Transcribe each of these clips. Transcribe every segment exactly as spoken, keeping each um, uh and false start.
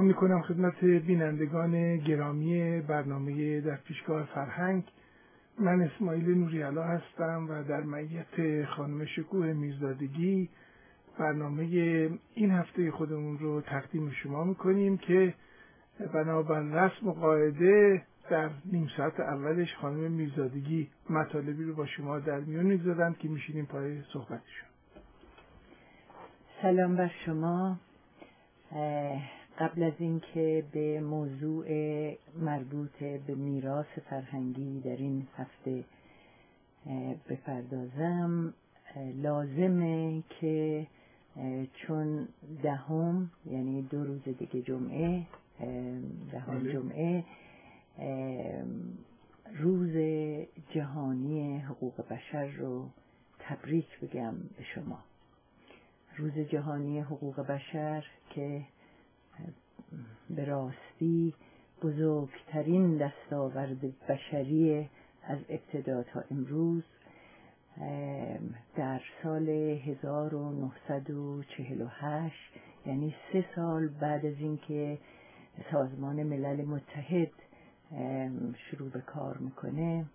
سلام میکنم خدمت بینندگان گرامی برنامه در پیشگاه فرهنگ. من اسماعیل نوری‌علا هستم و در معیت خانم شکوه میرزادگی برنامه این هفته خودمون رو تقدیم شما میکنیم که بنابر رسم و قاعده در نیم ساعت اولش خانم میرزادگی مطالبی رو با شما در میون میگذارن که میشینیم پای صحبتشون. سلام بر شما. قبل از اینکه به موضوع مربوط به میراث فرهنگی در این هفته بپردازم، لازمه که چون دهم یعنی دو روز دیگه جمعه دهم جمعه روز جهانی حقوق بشر رو تبریک بگم به شما. روز جهانی حقوق بشر که به راستی بزرگترین دستاورد بشری از ابتدا تا امروز در سال هزار و نهصد و چهل و هشت، یعنی سه سال بعد از اینکه سازمان ملل متحد شروع به کار میکنه،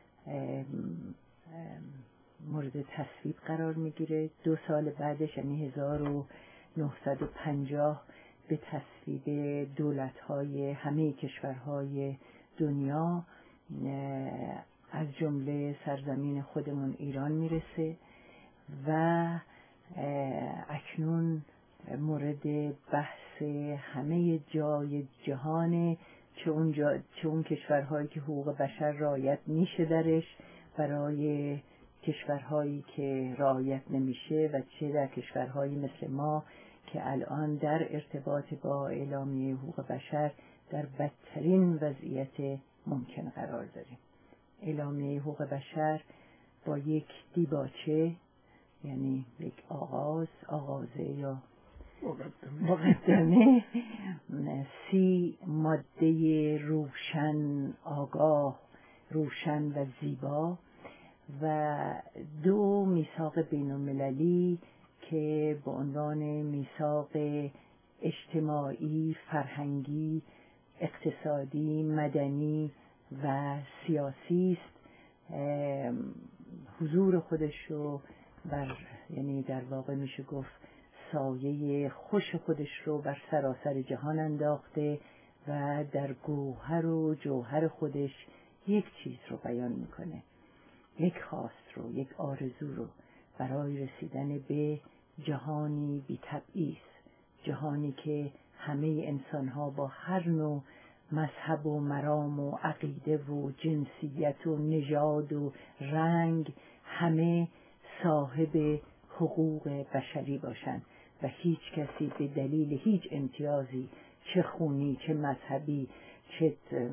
مورد تصویب قرار میگیره. دو سال بعدش یعنی هزار و نهصد و پنجاه به تصویب دولت‌های همه کشورهای دنیا از جمله سرزمین خودمون ایران میرسه و اکنون مورد بحث همه جای جهانه، چه اون, جا، چه اون کشورهایی که حقوق بشر رعایت میشه درش برای کشورهایی که رعایت نمیشه و چه در کشورهایی مثل ما که الان در ارتباط با اعلامیه حقوق بشر در بدترین وضعیت ممکن قرار داریم. اعلامیه حقوق بشر با یک دیباچه، یعنی یک آغاز آغازه یا مقدمه، سی ماده روشن، آگاه، روشن و زیبا و دو میثاق بین المللی که به عنوان میثاق اجتماعی، فرهنگی، اقتصادی، مدنی و سیاسی است، حضور خودش رو بر یعنی در واقع میشه گفت سایه خوش خودش رو بر سراسر جهان انداخته و در گوهر و جوهر خودش یک چیز رو بیان میکنه، یک خواست رو، یک آرزو رو برای رسیدن به جهانی بی تبعیض، جهانی که همه انسان‌ها با هر نوع مذهب و مرام و عقیده و جنسیت و نژاد و رنگ همه صاحب حقوق بشری باشند و هیچ کسی به دلیل هیچ امتیازی، چه خونی، چه مذهبی، چه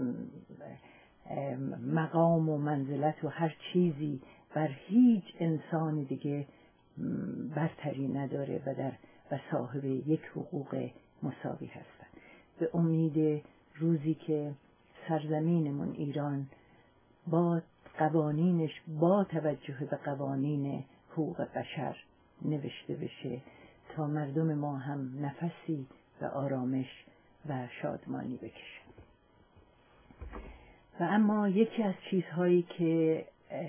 مقام و منزلت و هر چیزی بر هیچ انسان دیگه برتری نداره و در و صاحب یک حقوق مساوی هستند. به امید روزی که سرزمینمون ایران با قوانینش با توجه به قوانین حقوق بشر نوشته بشه تا مردم ما هم نفسی و آرامش و شادمانی بکشن. و اما یکی از چیزهایی که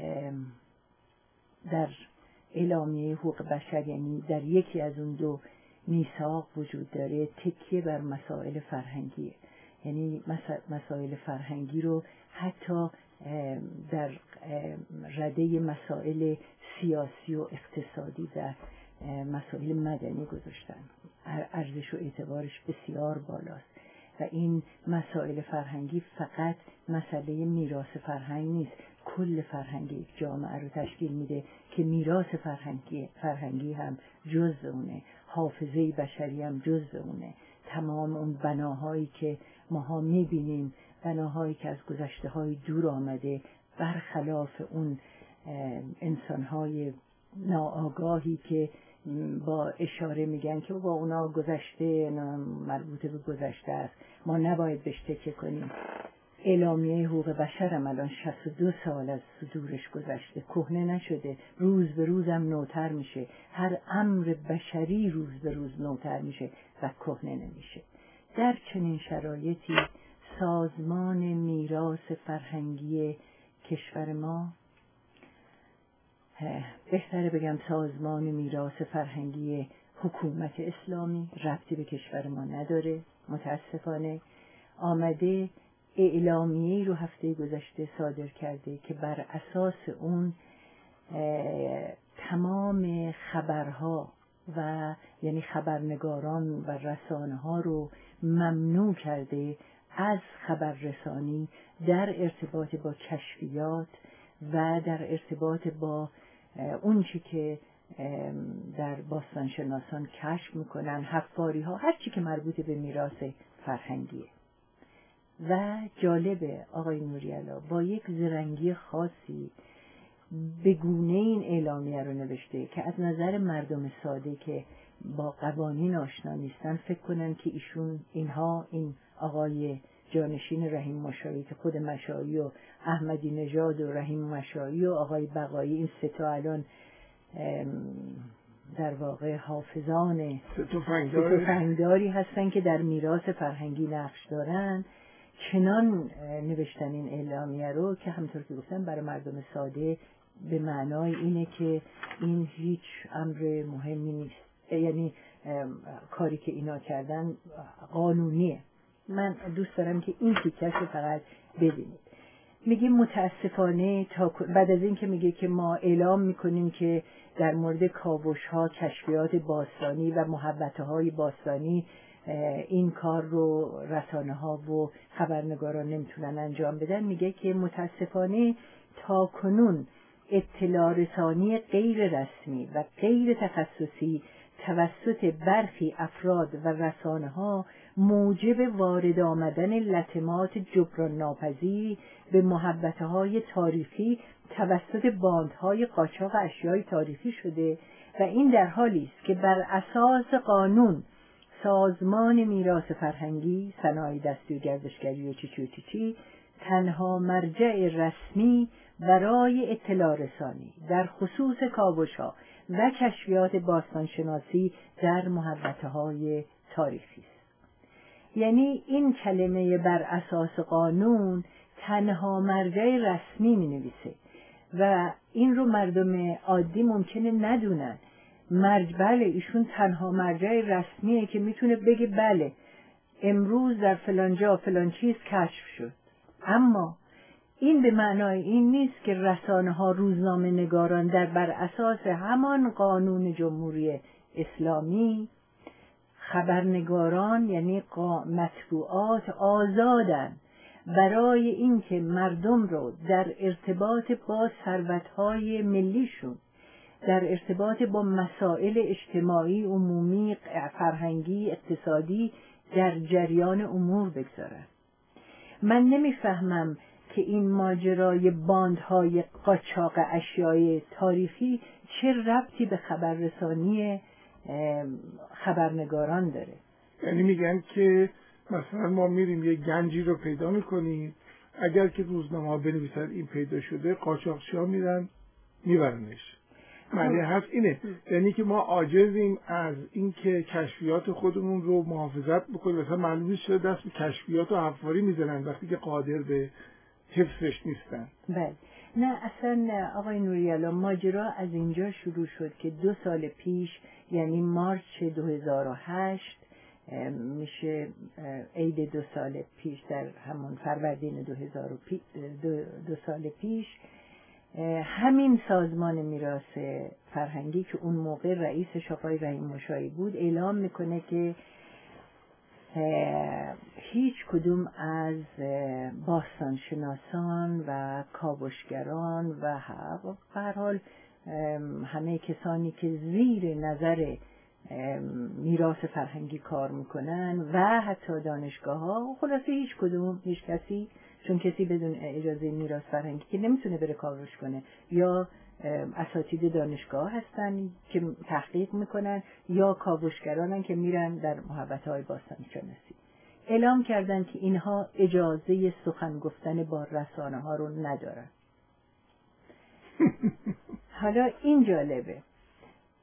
در اعلامیه حقوق بشر، یعنی در یکی از اون دو میثاق وجود داره، تکیه بر مسائل فرهنگیه. یعنی مسائل فرهنگی رو حتی در رده مسائل سیاسی و اقتصادی و مسائل مدنی گذاشتن. ارزش و اعتبارش بسیار بالاست و این مسائل فرهنگی فقط مسئله میراث فرهنگ نیست، کل فرهنگ یک جامعه رو تشکیل میده که میراث فرهنگی فرهنگی هم جزء اونه، حافظه بشری هم جزء اونه. تمام اون بناهایی که ماها میبینیم، بناهایی که از گذشته های دور آمده، برخلاف اون انسانهای ناآگاهی که با اشاره میگن که با اونا گذشته مربوط به گذشته است، ما نباید بهش تکیه کنیم. اعلامیه حقوق بشر هم الان شصت و دو سال از صدورش گذشته، کهنه نشده، روز به روز هم نوتر میشه. هر امر بشری روز به روز نوتر میشه و کهنه نمیشه. در چنین شرایطی سازمان میراث فرهنگی کشور ما، بهتره بگم سازمان میراث فرهنگی حکومت اسلامی، ربطی به کشور ما نداره، متاسفانه آمده اعلامیه‌ای رو هفته گذشته صادر کرده که بر اساس اون تمام خبرها و یعنی خبرنگاران و رسانه ها رو ممنوع کرده از خبررسانی در ارتباط با کشفیات و در ارتباط با اون چی که در باستانشناسان کشف میکنن، حفاری ها، هر چی که مربوط به میراث فرهنگیه. و جالبه آقای نوری‌علا با یک زرنگی خاصی به گونه این اعلامیه رو نوشته که از نظر مردم ساده که با قوانین آشنا نیستن فکر کنن که ایشون اینها این آقای جانشین رحیم مشایی که خود مشایی و احمدی نژاد و رحیم مشایی و آقای بقایی، این سه تا الان در واقع حافظان ستوفنگداری هستن که در میراث فرهنگی نقش دارن، چنان نوشتن این اعلامیه رو که همطور که گفتم برای مردم ساده به معنای اینه که این هیچ امر مهمی نیست، یعنی کاری که اینا کردن قانونیه. من دوست دارم که این تیکش رو فقط ببینید. میگه متاسفانه تا بعد از این که میگه که ما اعلام میکنیم که در مورد کاوش ها، کشفیات باستانی و محوطه های باستانی این کار رو رسانه ها و خبرنگاران نمیتونن انجام بدن، میگه که متاسفانه تا کنون اطلاع رسانی غیر رسمی و غیر تخصصی توسط برخی افراد و رسانه ها موجب وارد آمدن لطمات جبران ناپذیری به محوطه های تاریخی توسط باندهای قاچاق اشیای تاریخی شده و این در حالی است که بر اساس قانون سازمان میراث فرهنگی، صنایع دستی و گردشگری و چیچی و چیچی تنها مرجع رسمی برای اطلاع رسانی در خصوص کاوش‌ها و کشفیات باستانشناسی در محوطه های تاریخی است. یعنی این کلمه بر اساس قانون تنها مرجع رسمی می نویسه و این رو مردم عادی ممکنه ندونن. مرج بله ایشون تنها مرجع رسمیه که میتونه بگه بله امروز در فلان جا فلان چیز کشف شد، اما این به معنای این نیست که رسانه ها، روزنامه نگاران در بر اساس همان قانون جمهوری اسلامی، خبرنگاران یعنی مطبوعات آزادن برای اینکه مردم رو در ارتباط با ثروت‌های ملیشون، در ارتباط با مسائل اجتماعی، عمومی، فرهنگی، اقتصادی در جریان امور بگذارن. من نمیفهمم که این ماجرای باندهای قاچاق اشیای تاریخی چه ربطی به خبررسانی خبرنگاران داره. یعنی میگن که مثلا ما میریم یه گنجی رو پیدا میکنیم، اگر که روزنامه ها بنویسن این پیدا شده، قاچاقچی ها میرن میبرنش. معنی حرف اینه، یعنی که ما عاجزیم از اینکه کشفیات خودمون رو محافظت بکنیم. مثلا معلوم نیست چرا دست به کشفیات و حفاری میزنن وقتی که قادر به حفظش نیستن. بله، نه اصلا آقای نوری‌علا ماجرا از اینجا شروع شد که دو سال پیش، یعنی مارچ دو هزار و هشت، میشه عید دو سال پیش، در همون فروردین دو هزار و پی دو, دو سال پیش، همین سازمان میراث فرهنگی که اون موقع رئیسش آقای رحیم مشایی بود اعلام میکنه که هیچ کدوم از باستانشناسان و کاوشگران و به هر حال همه کسانی که زیر نظر میراث فرهنگی کار میکنن و حتی دانشگاه ها، خلاصه هیچ کدوم، هیچ کسی، چون کسی بدون اجازه میراث فرهنگی که نمیتونه بره کاوش کنه، یا اساتید دانشگاه هستن که تحقیق میکنن یا کاوشگرانن که میرن در محوطه های باستانشناسی، اعلام کردن که اینها اجازه سخن گفتن با رسانه ها رو ندارن. حالا این جالبه،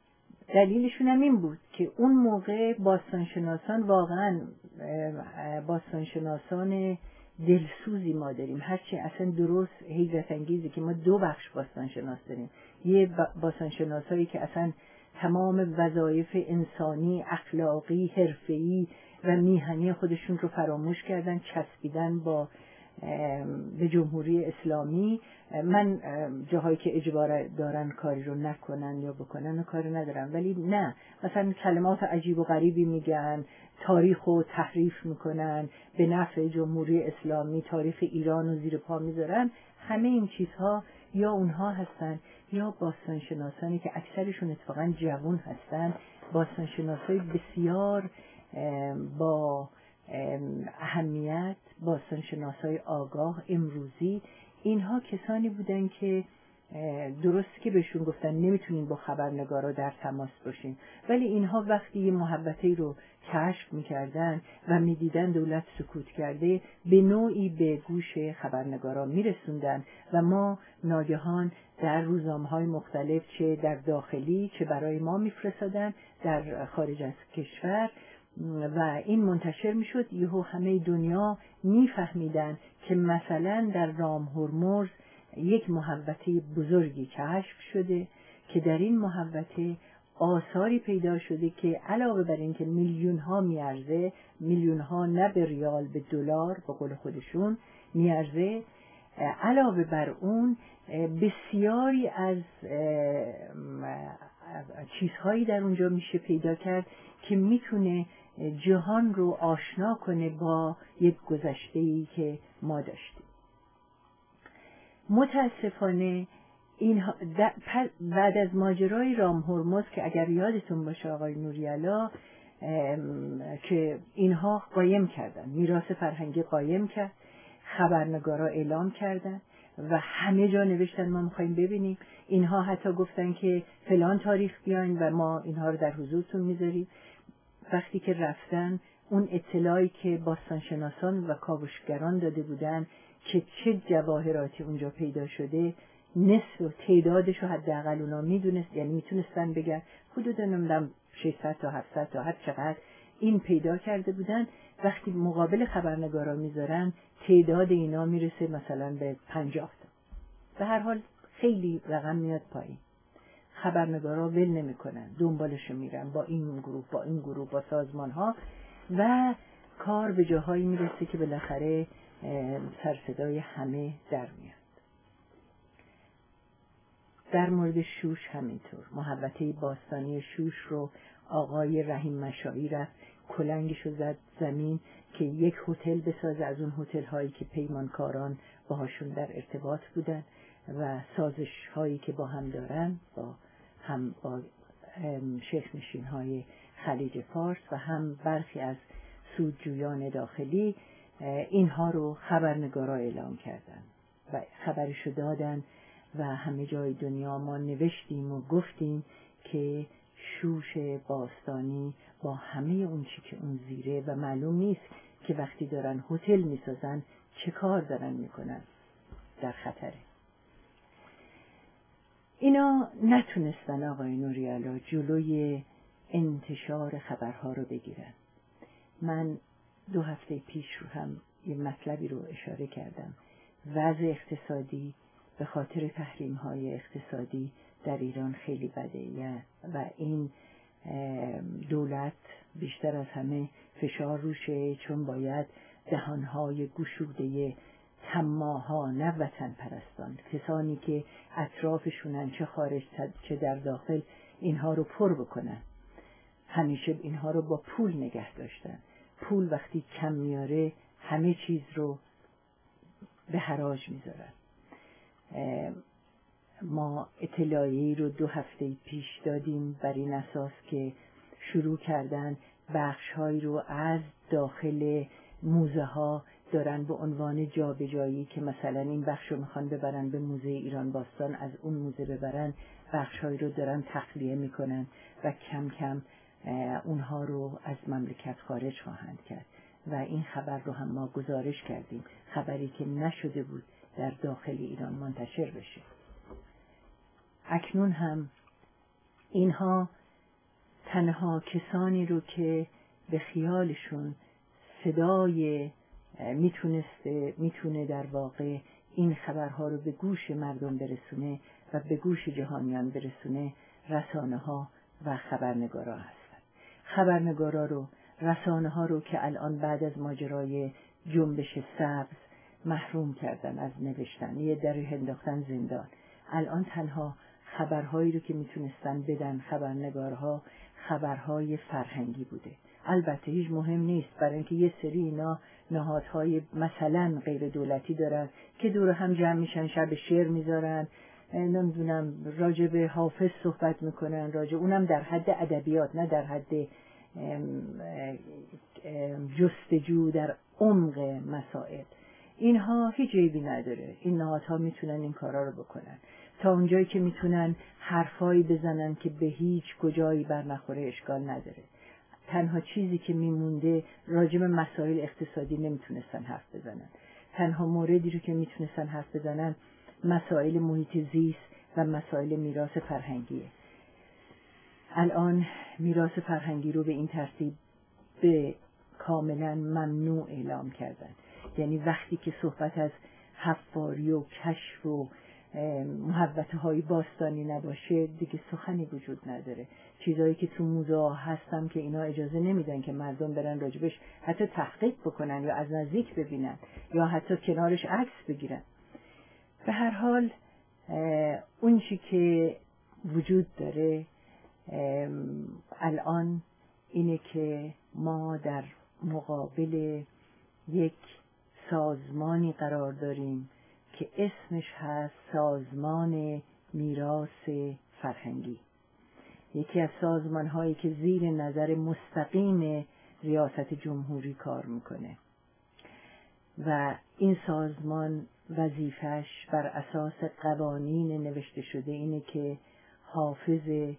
دلیلشون هم این بود که اون موقع باستانشناسان واقعا باستانشناسان دلسوزی ما داریم. هرچی اصلا درست حیرت انگیزه که ما دو بخش باستانشناس داریم. یه باستانشناسایی که اصلا تمام وظایف انسانی، اخلاقی، حرفه‌ای و میهنی خودشون رو فراموش کردن، چسبیدن با به جمهوری اسلامی. من جاهایی که اجبار دارن کاری رو نکنن یا بکنن و کاری ندارم، ولی نه، مثلا کلمات عجیب و غریبی میگن، تاریخ رو تحریف میکنن، به نفع جمهوری اسلامی تاریخ ایران رو زیر پا میذارن. همه این چیزها یا اونها هستن یا باستانشناسانی که اکثرشون اتفاقا جوان هستن، باستانشناسای بسیار با اهمیت، باستانشناسای آگاه امروزی. اینها کسانی بودن که درست که بهشون گفتن نمیتونین با خبرنگارا در تماس باشین، ولی اینها وقتی یه محبتی رو کشف میکردن و میدیدن دولت سکوت کرده، به نوعی به گوش خبرنگارا میرسوندن و ما ناگهان در روزنامه‌های مختلف، چه در داخلی چه برای ما میفرستادن در خارج از کشور و این منتشر میشد. یهو همه دنیا میفهمیدن که مثلا در رام هرمز یک محوطه بزرگی کشف شده که در این محوطه آثاری پیدا شده که علاوه بر این که میلیون ها میارزه، میلیون ها نه به ریال، به دلار به قول خودشون میارزه، علاوه بر اون بسیاری از چیزهایی در اونجا میشه پیدا کرد که میتونه جهان رو آشنا کنه با یک گذشته‌ای که ما داشتیم. متاسفانه این بعد از ماجرای رام هرمز که اگر یادتون باشه آقای نوری‌علا، که اینها قایم کردن، میراث فرهنگی قایم کرد، خبرنگارا اعلام کردن و همه جا نوشتن ما میخوایم ببینیم. اینها حتی گفتن که فلان تاریخ بیاین و ما اینها رو در حضورتون میذاریم. وقتی که رفتن، اون اطلاعی که باستانشناسان و کاوشگران داده بودن که چه جواهراتی اونجا پیدا شده، نصف و تعدادش رو حداقل اونا میدونست، یعنی میتونستن بگن حدود نمیدونم ششصد تا هفتصد تا هر چقدر این پیدا کرده بودن. وقتی مقابل خبرنگارا میذارن، تعداد اینا میرسه مثلا به پنجاه تا. به هر حال خیلی رقم میاد پایین. خبرنگارا ول نمیکنن، دنبالشو میرن با این گروه با این گروه با سازمان ها و کار به جاهایی میرسه که بالاخره سر صدای همه در میاد. در مورد شوش همینطور، محوطه باستانی شوش رو آقای رحیم مشایی رفت کلنگشو زد زمین که یک هتل بسازه از اون هتل هایی که پیمانکاران باهاشون در ارتباط بودن و سازش هایی که با هم دارن، با هم با شیخ نشین های خلیج فارس و هم برخی از سودجویان داخلی. اینها رو خبرنگارا اعلام کردن و خبرشو دادن و همه جای دنیا ما نوشتیم و گفتیم که شوش باستانی با همه اون چی که اون زیره و معلوم نیست که وقتی دارن هتل میسازن چه کار دارن میکنن، در خطره. اینا نتونستن آقای نوری‌علا جلوی انتشار خبرها رو بگیرن. من دو هفته پیش رو هم یه مطلبی رو اشاره کردم. وضع اقتصادی به خاطر تحریم‌های اقتصادی در ایران خیلی بده و این دولت بیشتر از همه فشار روشه، چون باید دهانهای گشوده طماع‌ها، نه وطن پرستان، کسانی که اطرافشونن چه خارج چه در داخل، اینها رو پر بکنن. همیشه اینها رو با پول نگه داشتن. پول وقتی کم میاره همه چیز رو به حراج میذارن. ما اطلاعیه‌ای رو دو هفته پیش دادیم بر این اساس که شروع کردن بخش‌هایی رو از داخل موزه ها دارن به عنوان جابجایی، که مثلا این بخش رو میخوان ببرن به موزه ایران باستان، از اون موزه ببرن، بخش‌هایی رو دارن تخلیه میکنن و کم کم اونها رو از مملکت خارج خواهند کرد و این خبر رو هم ما گزارش کردیم، خبری که نشده بود در داخل ایران منتشر بشه. اکنون هم اینها تنها کسانی رو که به خیالشون صدای میتونسته میتونه در واقع این خبرها رو به گوش مردم برسونه و به گوش جهانیان برسونه رسانه ها و خبرنگارا هستن. خبرنگارا رو، رسانه ها رو که الان بعد از ماجرای جنبش سبز محروم کردن از نوشتن، یه دری انداختن زندان. الان تنها خبرهایی رو که میتونستن بدن خبرنگارها خبرهای فرهنگی بوده. البته هیچ مهم نیست، برای اینکه یه سری اینا نهادهای مثلا غیر دولتی دارن که دور هم جمع میشن، شب شعر میذارن، نمیدونم راجع به حافظ صحبت میکنن، راجع اونم در حد ادبیات، نه در حد جستجو در عمق مسائل. اینها هیچ عیبی نداره، این نهادها میتونن این کارا رو بکنن تا اونجایی که میتونن حرفایی بزنن که به هیچ کجایی بر نخوره اشکال نداره. تنها چیزی که میمونده راجع به مسائل اقتصادی نمیتونستن حرف بزنن. تنها موردی رو که میتونستن حرف بزنن مسائل محیط زیست و مسائل میراث فرهنگیه. الان میراث فرهنگی رو به این ترتیب به کاملا ممنوع اعلام کردن. یعنی وقتی که صحبت از حفاری و کشف و محوطه های باستانی نباشه دیگه سخنی وجود نداره. چیزایی که تو موزه ها هستن که اینا اجازه نمیدن که مردم برن راجبش حتی تحقیق بکنن یا از نزدیک ببینن یا حتی کنارش عکس بگیرن. به هر حال اون چی که وجود داره الان اینه که ما در مقابل یک سازمانی قرار داریم که اسمش هست سازمان میراث فرهنگی. یکی از سازمان هایی که زیر نظر مستقیم ریاست جمهوری کار میکنه و این سازمان وظیفش بر اساس قوانین نوشته شده اینه که حافظ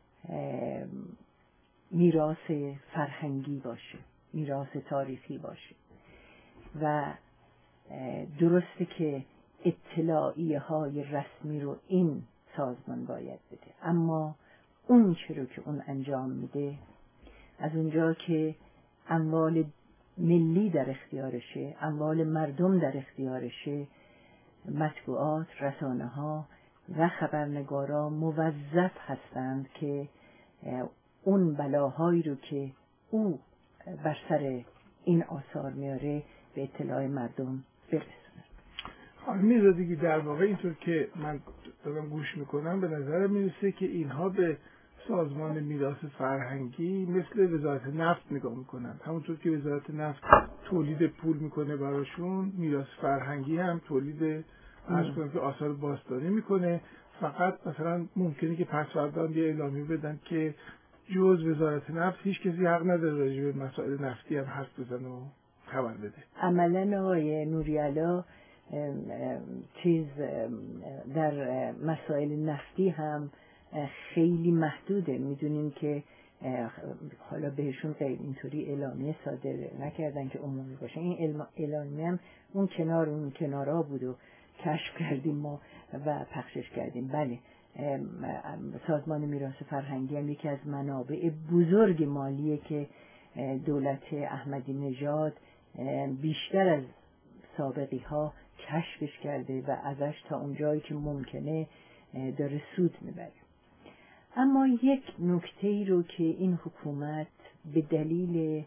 میراث فرهنگی باشه، میراث تاریخی باشه و درسته که اطلاعیه های رسمی رو این سازمان باید بده، اما اون چه رو که اون انجام میده از اونجا که اموال ملی در اختیارشه، اموال مردم در اختیارشه، مطبوعات، رسانه ها و خبرنگارا موظف هستند که اون بلاهایی رو که او بر سر این آثار میاره به اطلاع مردم برسونه. خانم میرزادگی، در واقع اینطور که من دارم گوش میکنم به نظر میرسه که اینها به سازمان میراث فرهنگی مثل وزارت نفت نگاه میکنن. همونطور که وزارت نفت تولید پول میکنه براشون، میراث فرهنگی هم تولید عرض کنم که آثار باستانی میکنه. فقط مثلا ممکنه که پسوردان یه اعلامیه بدن که جز وزارت نفت هیچ کسی حق نداره راجع به مسائل نفتی هم حرف بزنه و خبر بده. عملاً آقای نوری‌علا چیز در مسائل نفتی هم خیلی محدوده. میدونیم که حالا بهشون غیر اینطوری اعلامیه صادر نکردن که عمومی باشه. این اعلامیه هم اون کنار اون کنارا بود و کشف کردیم ما و پخشش کردیم. بله، سازمان میراث فرهنگی هم یکی از منابع بزرگ مالیه که دولت احمدی نژاد بیشتر از سابقی ها کشفش کرده و ازش تا اونجایی که ممکنه داره سود میبره. اما یک نکته رو که این حکومت به دلیل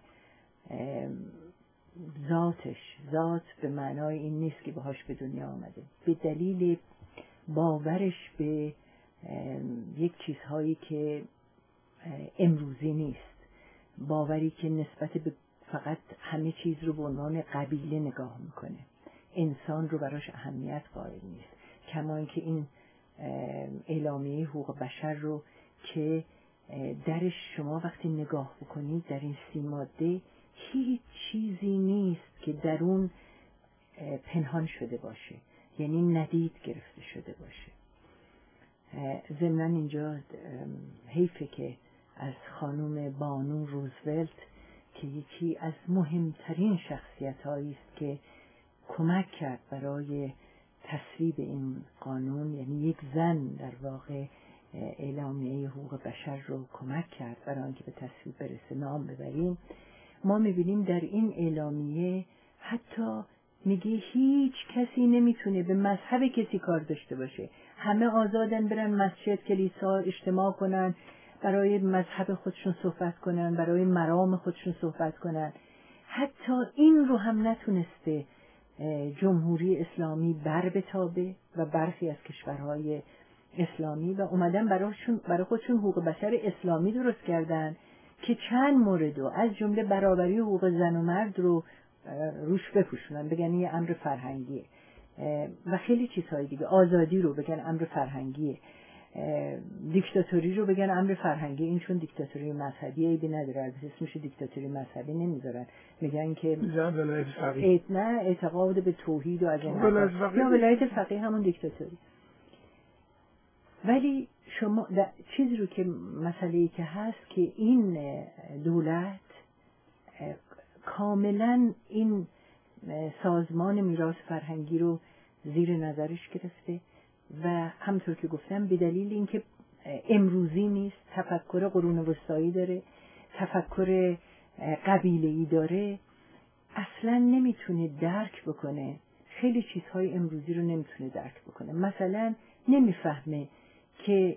ذاتش، ذات به معنای این نیست که باهاش به دنیا آمده، به دلیل باورش به یک چیزهایی که امروزی نیست، باوری که نسبت به فقط همه چیز رو به عنوان قبیله نگاه میکنه، انسان رو براش اهمیت قائل نیست. کما اینکه این اعلامیه حقوق بشر رو که درش شما وقتی نگاه بکنید در این سی ماده هیچ چیزی نیست که در اون پنهان شده باشه، یعنی ندید گرفته شده باشه. ضمناً اینجا حیفه که از خانم بانو روزولت که یکی از مهمترین شخصیت هایی است که کمک کرد برای تصویب این قانون، یعنی یک زن در واقع اعلامیه حقوق بشر رو کمک کرد برای آنکه به تصویب برسه، نام ببریم، ما میبینیم در این اعلامیه حتی میگه هیچ کسی نمیتونه به مذهب کسی کار داشته باشه، همه آزادن برن مسجد، کلیسا، اجتماع کنن، برای مذهب خودشون صحبت کنن، برای مرام خودشون صحبت کنن. حتی این رو هم نتونسته جمهوری اسلامی بر بتابه و برخی از کشورهای اسلامی و اومدن براشون برای خودشون حقوق بشر اسلامی درست کردن که چند مورد رو از جمله برابری حقوق زن و مرد رو روش بپوشونن، بگن یه امر فرهنگیه و خیلی چیزهای دیگه، آزادی رو بگن امر فرهنگیه، دیکتاتوری رو بگن امر فرهنگی. این چون دیکتاتوری مذهبی عیبی نداره، البته اسمش دیکتاتوری مذهبی نمیذارن، میگن که ولایت فقیه، نه اعتقاد به توحید و از این حرفا، یا ولایت فقیه همون دیکتاتوری. ولی شما چیزی رو که مسئله‌ای که هست که این دولت کاملا این سازمان میراث فرهنگی رو زیر نظرش گرفته و همطور که گفتم به دلیل اینکه امروزی نیست، تفکر قرون وسطایی داره، تفکر قبیله‌ای داره، اصلا نمیتونه درک بکنه، خیلی چیزهای امروزی رو نمیتونه درک بکنه. مثلا نمیفهمه که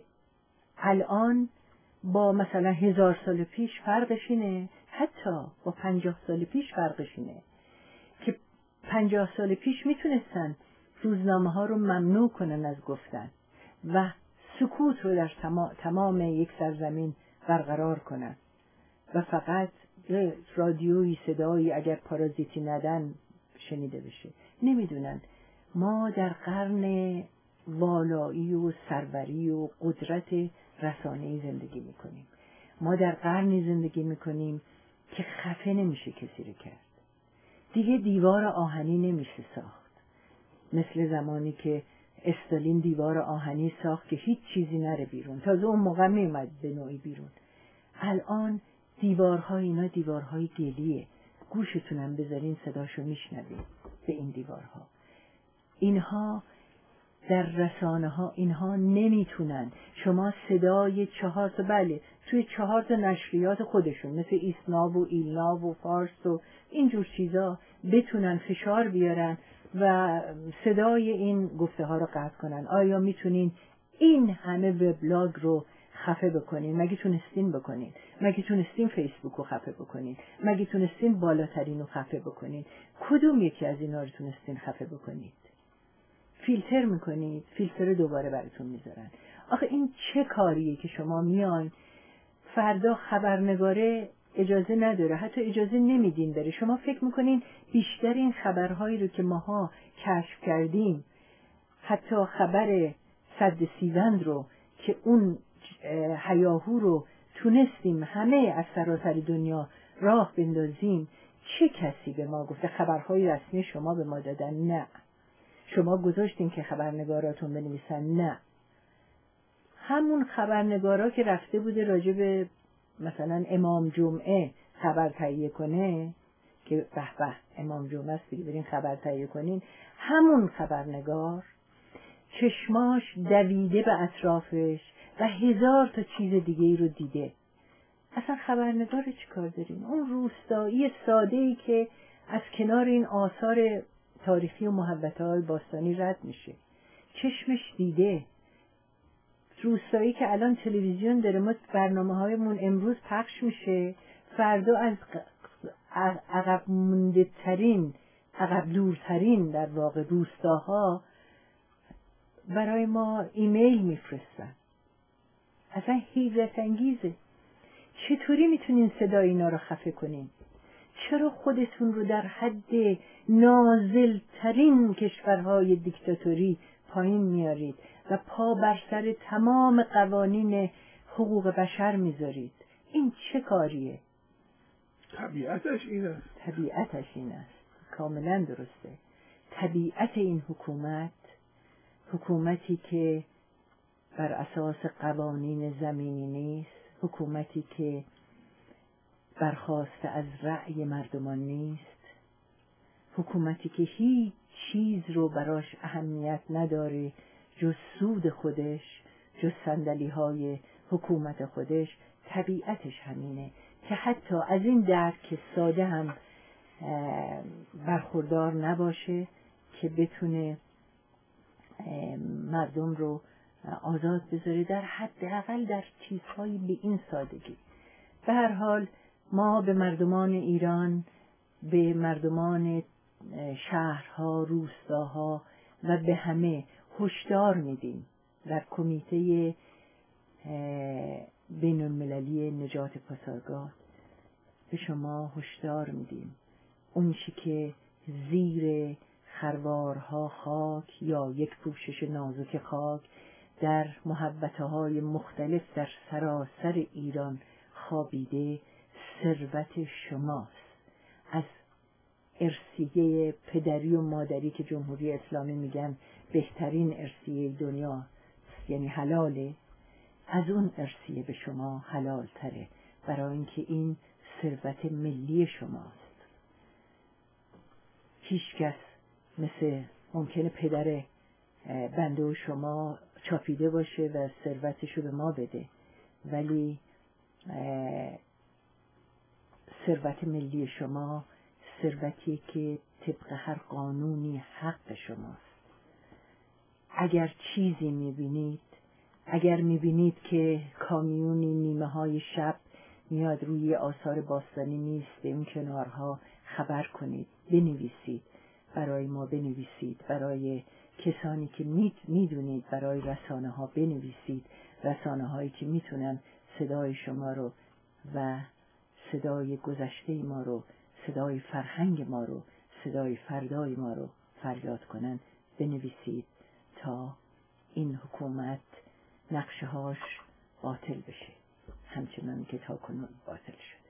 الان با مثلا هزار سال پیش فرقش اینه، حتی با پنجاه سال پیش فرقش اینه که پنجاه سال پیش میتونستن روزنامه ها رو ممنوع کنن از گفتن و سکوت رو در تمام یک سرزمین برقرار کنن و فقط رادیویی صدایی اگر پارازیتی ندن شنیده بشه. نمیدونن ما در قرن والایی و سروری و قدرت رسانه‌ای زندگی میکنیم. ما در قرنی زندگی میکنیم که خفه نمیشه کسی رو کرد. دیگه دیوار آهنی نمیشه ساخت، مثل زمانی که استالین دیوار آهنی ساخت که هیچ چیزی نره بیرون. تازه اون موقع میومد به نوعی بیرون. الان دیوارهای اینا دیوارهای گلیه، گوشتونم بذارین صداشو میشنوین به این دیوارها. اینها در رسانه ها اینها نمیتونن، شما صدای چهار تا بله توی چهار تا نشریات خودشون مثل ایسنا و ایلنا و فارس و اینجور چیزا بتونن فشار بیارن و صدای این گفته ها رو قطع کنن. آیا میتونین این همه وبلاگ رو خفه بکنین؟ مگه تونستین بکنین؟ مگه تونستین فیسبوک رو خفه بکنین؟ مگه تونستین بالاترین رو خفه بکنین؟ کدوم یکی از اینا رو تونستین خفه بکنید؟ فیلتر میکنید، فیلتر دوباره براتون میذارن. آخه این چه کاریه که شما میاین فردا خبرنگاره اجازه نداره، حتی اجازه نمیدین بره. شما فکر میکنین بیشتر این خبرهایی رو که ماها کشف کردیم، حتی خبر سد سیزند رو که اون هیاهو رو تونستیم همه از سراسر دنیا راه بندازیم، چه کسی به ما گفته؟ خبرهای رسمی شما به ما دادن؟ نه. شما گذاشتین که خبرنگاراتون بنویسن؟ نه. همون خبرنگارا که رفته بوده راجع به مثلا امام جمعه خبر تهیه کنه که به به امام جمعه است دیگه برین خبر تهیه کنین، همون خبرنگار چشماش دویده به اطرافش و هزار تا چیز دیگه ای رو دیده. اصلا خبرنگار چی کار دارین؟ اون روستایی ساده ای که از کنار این آثار تاریخی و محوطه‌های باستانی رد میشه، چشمش دیده. روستایی که الان تلویزیون داره، ما برنامه هایمون امروز پخش میشه، فردا از عقب مونده ترین، عقب دورترین در واقع روستاها برای ما ایمیل میفرستن. اصلا حیرت انگیزه. چطوری میتونین صدای اینا رو خفه کنین؟ چرا خودتون رو در حد نازل ترین کشورهای دیکتاتوری پایین میارید و پا بر سر تمام قوانین حقوق بشر میذارید؟ این چه کاریه؟ طبیعتش این است. طبیعتش این است. کاملا درسته. طبیعت این حکومت، حکومتی که بر اساس قوانین زمینی نیست، حکومتی که برخواسته از رأی مردمان نیست، حکومتی که هیچ چیز رو براش اهمیت نداره جز سود خودش، جز صندلی های حکومت خودش طبیعتش همینه که حتی از این درک ساده هم برخوردار نباشه که بتونه مردم رو آزاد بذاره، در حداقل در چیزهایی به این سادگی. به هر حال ما به مردمان ایران، به مردمان شهرها، روستاها و به همه هشدار میدیم. در کمیته بین المللی نجات پاسارگاد به شما هشدار میدیم. اون چی که زیر خروارها خاک یا یک پوشش نازک خاک در محوطه‌های مختلف در سراسر ایران خوابیده ثروت شماست. از ارثیه پدری و مادری که جمهوری اسلامی میگن بهترین ارثیه دنیا یعنی حلاله، از اون ارثیه به شما حلال تره، برای اینکه این ثروت ملی شماست. هیچ کس مثل ممکنه پدر بنده و شما چاپیده باشه و ثروتشو به ما بده، ولی ثروت ملی شما ثروتی که طبق هر قانونی حق شماست. اگر چیزی میبینید، اگر میبینید که کامیونی نیمه های شب میاد روی آثار باستانی میسته این کنارها، خبر کنید، بنویسید، برای ما بنویسید، برای کسانی که میدونید، برای رسانه ها بنویسید، رسانه هایی که میتونن صدای شما رو و صدای گذشته ما رو، صدای فرهنگ ما رو، صدای فردای ما رو فریاد کنن، بنویسید تا این حکومت نقشه هاش باطل بشه، همچنان که تا کنون باطل شده.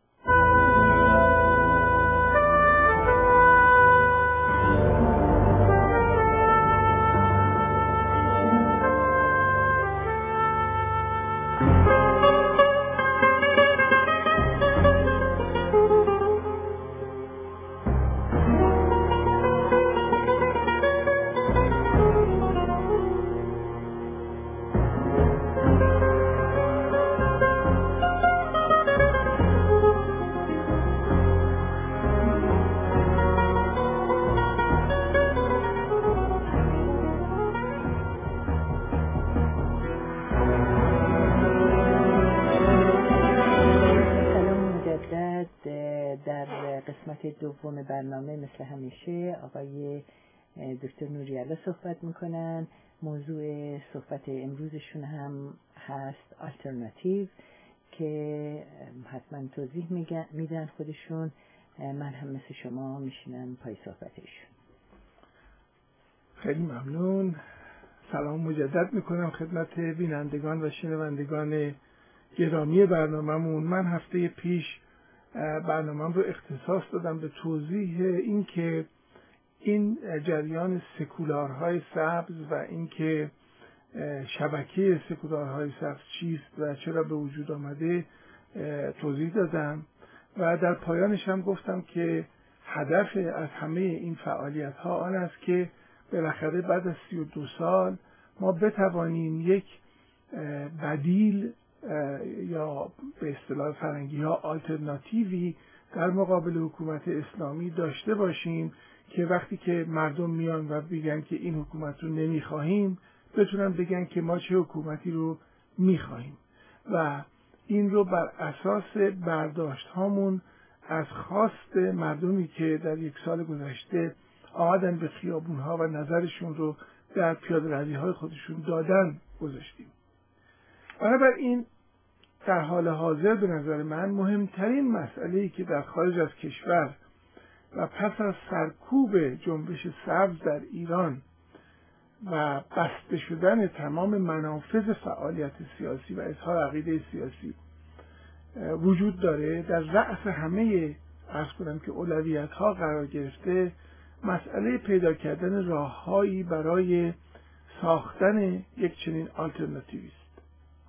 قسمت دوم برنامه مثل همیشه آقای دکتر نوری‌علا صحبت میکنن. موضوع صحبت امروزشون هم هست آلترناتیو که حتما توضیح میدن خودشون. من هم مثل شما میشینم پای صحبتشون. خیلی ممنون. سلام مجدد میکنم خدمت بینندگان و شنوندگان گرامی برنامه‌مون. من هفته پیش برنامه‌ام رو اختصاص دادم به توضیح این که این جریان سکولارهای سبز و این که شبکه سکولارهای سبز چیست و چرا به وجود آمده توضیح دادم و در پایانش هم گفتم که هدف از همه این فعالیت‌ها آن است که بالاخره بعد از سی و دو سال ما بتوانیم یک بدیل یا به اصطلاح فرنگی ها آلترناتیوی در مقابل حکومت اسلامی داشته باشیم که وقتی که مردم میان و بگن که این حکومت رو نمیخواهیم بتونن بگن که ما چه حکومتی رو میخواهیم و این رو بر اساس برداشت هامون از خواست مردمی که در یک سال گذشته آمدن به خیابون ها و نظرشون رو در پیاده روی های خودشون دادن گذاشتیم. بنابراین در حال حاضر به نظر من مهمترین مسئله‌ای که در خارج از کشور و پس از سرکوب جنبش سبز در ایران و بسته شدن تمام منافذ فعالیت سیاسی و اظهار عقیده سیاسی وجود داره، در رأس همه عرض کنم که اولویت‌ها قرار گرفته مسئله پیدا کردن راه‌هایی برای ساختن یک چنین آلترناتیوی است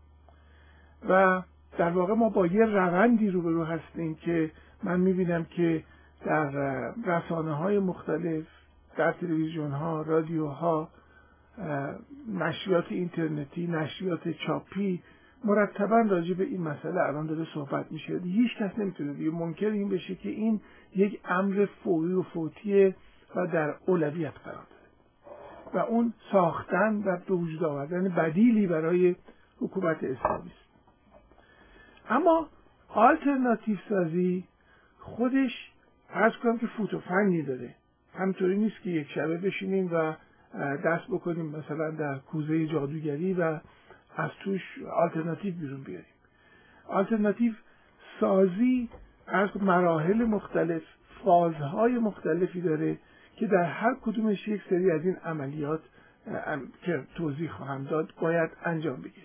و در واقع ما با یه روندی روبرو هستیم که من می‌بینم که در رسانه‌های مختلف، در تلویزیون‌ها، رادیوها نشریات اینترنتی، نشریات چاپی مرتبا راجع به این مسئله الان داره صحبت میشه. هیچ کس نمیتونه دیگه منکر این بشه که این یک امر فوری و فوتیه و در اولویت قرار داره و اون ساختن و به وجود آوردن بدیلی برای حکومت اسلامی است. اما آلترناتیو سازی خودش عرض کنم که فوت و فنی داره. همطوری نیست که یک شبه بشینیم و دست بکنیم مثلا در کوزه جادوگری و از توش آلترناتیو بیرون بیاریم. آلترناتیو سازی از مراحل مختلف، فازهای مختلفی داره که در هر کدومش یک سری از این عملیات که توضیح خواهم داد باید انجام بگیره.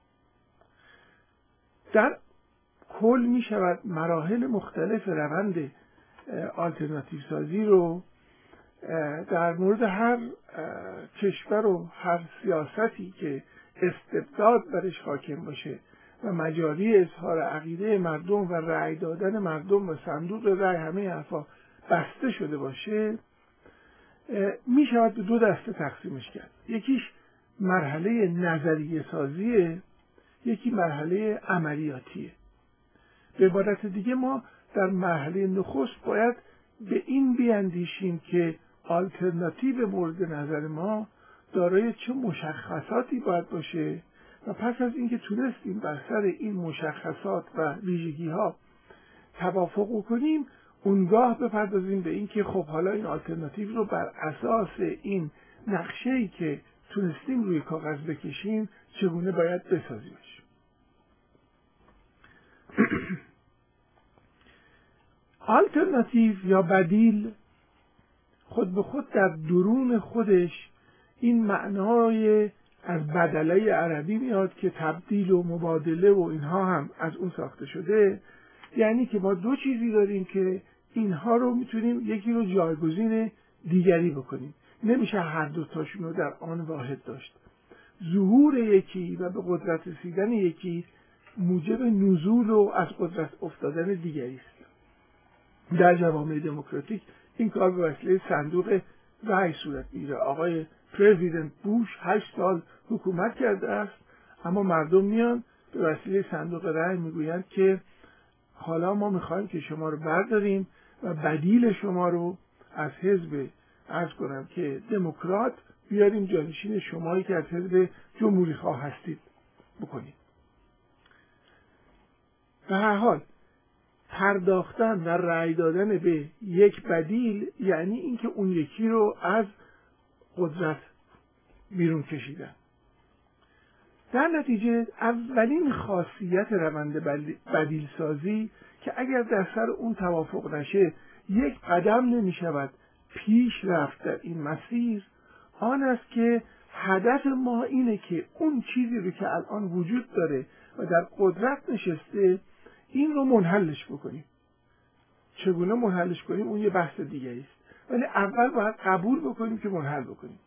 در کل می شود مراحل مختلف روند آلترناتیو سازی رو در مورد هر کشور و هر سیاستی که استبداد برش حاکم باشه و مجاری اظهار عقیده مردم و رأی دادن مردم و صندوق رأی همه حرفا بسته شده باشه، می شود به دو دسته تقسیمش کرد. یکیش مرحله نظریه سازیه، یکی مرحله عملیاتیه. به عبارت دیگه ما در مرحله نخست باید به این بیاندیشیم که آلترناتیو مورد نظر ما دارای چه مشخصاتی باید باشه و پس از اینکه تونستیم بر سر این مشخصات و ویژگی ها توافق کنیم، اونگاه بپردازیم به این که خب حالا این آلترناتیو رو بر اساس این نقشه‌ای که تونستیم روی کاغذ بکشیم چگونه باید بسازیمش. آلترناتیو یا بدیل خود به خود در درون خودش این معنای از بدله عربی میاد که تبدیل و مبادله و اینها هم از اون ساخته شده. یعنی که ما دو چیزی داریم که اینها رو میتونیم یکی رو جایگزین دیگری بکنیم. نمیشه هر دو تاشون رو در آن واحد داشت. ظهور یکی و به قدرت رسیدن یکی موجب نزول و از قدرت افتادن دیگری است. در جوامع دموکراتیک این کار به وسیله صندوق رأی صورت میگیره. آقای پرزیدنت بوش هشت سال حکومت کرده است، اما مردم میان به وسیله صندوق رأی میگویند که حالا ما میخوایم که شما رو برداریم و بدیل شما رو از حزب عرض کنم که دموکرات بیاریم جانشین شمایی که از حزب جمهوری خواه هستید بکنیم. به هر حال پرداختن و رأی دادن به یک بدیل یعنی اینکه اون یکی رو از قدرت بیرون کشیدن. در نتیجه اولین خاصیت روند بدیل سازی که اگر در سر اون توافق نشه یک قدم نمی شود پیش رفت در این مسیر، آن است که هدف ما اینه که اون چیزی رو که الان وجود داره و در قدرت نشسته این رو منحلش بکنیم. چگونه منحلش کنیم اون یه بحث دیگری است، ولی اول باید قبول بکنیم که منحل بکنیم.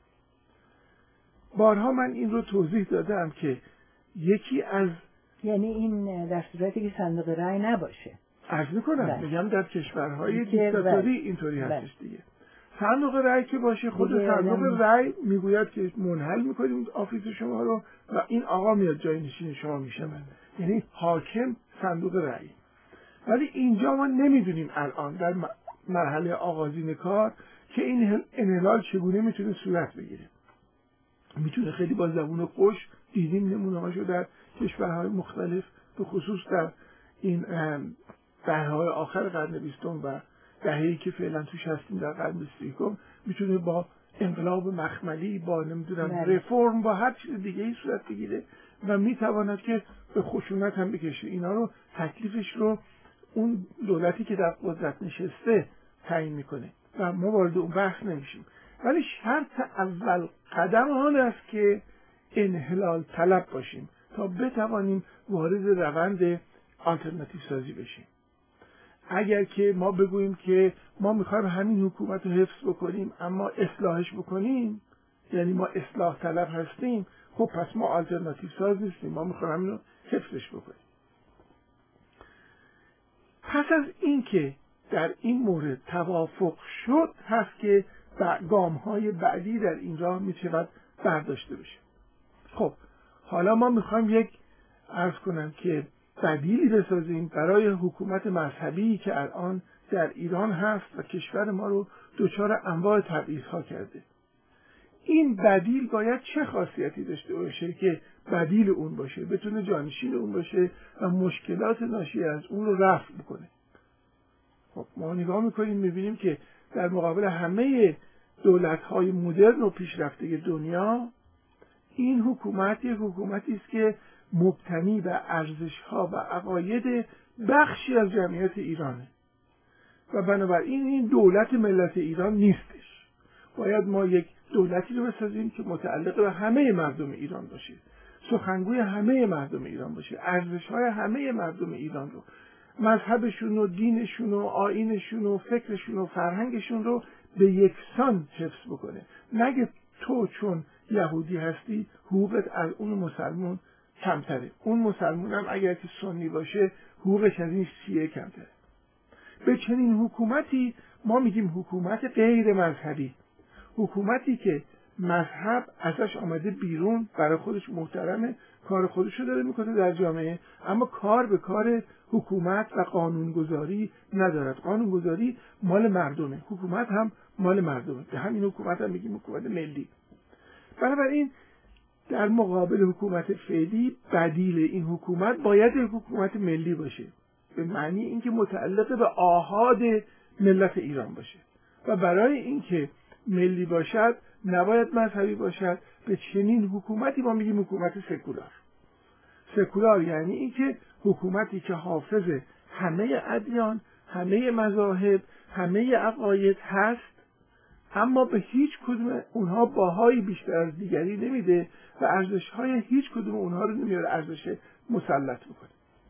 بارها من این رو توضیح دادم که یکی از یعنی این در صورتی که صندوق رأی نباشه، عرض میکنم میگم در کشورهای دیکتاتوری اینطوری هستش دیگه. صندوق رأی که باشه خود صندوق رأی میگوید که منحل میکنیم آفیس شما رو و این آقا میاد جای نشین شما میشه. من یعنی حاکم صندوق رأی. ولی اینجا ما نمیدونیم الان در مرحله آغازین کار که این انحلال چگونه میتونه صورت بگیره. میتونه خیلی با زبون خوش، دیدیم نمونه‌هاشو در کشورهای مختلف به خصوص در این دهه‌های آخر قرن بیستم و دهه‌ای که فعلا توش هستیم در قرن بیست و یکم، میتونه با انقلاب مخملی، با نمیدونم رفرم، با هر چیز دیگه ای صورت بگیره و میتواند که به خشونت هم بکشه. اینا رو تکلیفش رو اون دولتی که در قدرت نشسته تعیین میکنه و ما وارد اون بحث نمیشیم. ولی شرط اول قدم آن است که انحلال طلب باشیم تا بتوانیم وارد روند آلترناتیو سازی بشیم. اگر که ما بگوییم که ما میخوایم همین حکومت رو حفظ بکنیم اما اصلاحش بکنیم، یعنی ما اصلاح طلب هستیم، خب پس ما آلترناتیو ساز نیستیم، ما میخوایم همین رو حفظش بکنیم. پس از اینکه در این مورد توافق شد هست که گام‌های بعدی در این راه میشود برداشته بشه. خب حالا ما میخوایم یک عرض کنم که بدیلی بسازیم برای حکومت مذهبی که الان در ایران هست و کشور ما رو دچار انواع تبعیض‌ها کرده. این بدیل باید چه خاصیتی داشته باشه که بدیل اون باشه، بتونه جانشین اون باشه و مشکلات ناشی از اون رو رفع بکنه. خب ما نگاه میکنیم میبینیم که در مقابل همه دولت‌های مدرن و پیشرفته دنیا این حکومت یک حکومتی است که مبتنی بر ارزش‌ها و عقاید بخشی از جمعیت ایرانه و بنابراین این دولت ملت ایران نیستش. باید ما یک دولتی رو بسازیم که متعلق به همه مردم ایران باشه، سخنگوی همه مردم ایران باشه، ارزش‌های همه مردم ایران رو، مذهبشون و دینشون و آیینشون و فکرشون و فرهنگشون رو به یکسان حفظ بکنه. نگه تو چون یهودی هستی حقوقت از اون مسلمان کمتره، اون مسلمان هم اگر که سنی باشه حقوقش از این شیعه کمتره. به چنین حکومتی ما میگیم حکومت غیر مذهبی، حکومتی که مذهب ازش آمده بیرون، برای خودش محترمه، کار خودش رو داره میکنه در جامعه، اما کار به کار حکومت و قانونگذاری ندارد. قانونگذاری مال مردمه، حکومت هم مال مردمه. به همین حکومت هم میگیم حکومت ملی. بنابراین در مقابل حکومت فعلی بدیل این حکومت باید یک حکومت ملی باشه، به معنی اینکه متعلق به آحاد ملت ایران باشه و برای اینکه ملی باشد نباید مذهبی باشد. به چنین حکومتی ما میگیم حکومت سکولار. سکولار یعنی اینکه حکومتی که حافظ همه ادیان، همه مذاهب، همه عقاید هست، اما به هیچ کدوم اونها باهایی بیشتر از دیگری نمیده و ارزش‌های هیچ کدوم اونها رو نمیاره ارزش مسلط بکنه.